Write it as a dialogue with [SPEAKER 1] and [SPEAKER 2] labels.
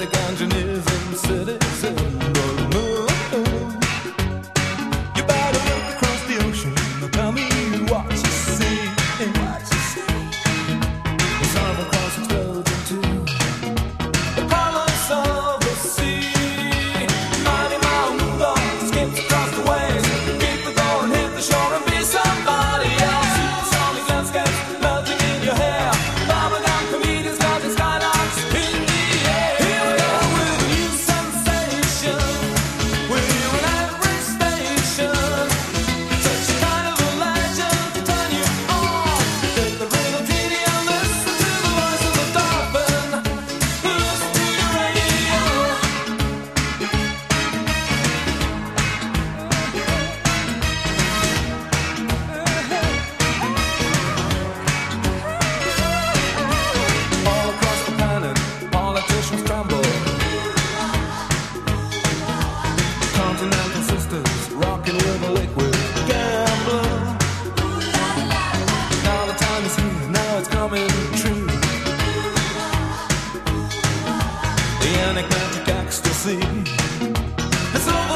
[SPEAKER 1] enigmatic engineers and citizens. You better look across the ocean. Tell me what you see. The sun across explodes into the colors of the sea. Mighty mountain dog skips across the waves. Keep it going, hit the shore and be somebody else. Supersonic landscapes melting in your hair. Bubblegum comedians causing skylarks in the air. Here we go with a new sensation. We're in every station. Such a kind of a legend to turn you on. Take the rhythm TV and listen to the voice of the dolphin. Listen to your radio. All across the planet, politicians tremble. Continental sisters rocking with a liquid gambler. Now the time is here, now it's coming true. The enigmatic ecstasy. It's over.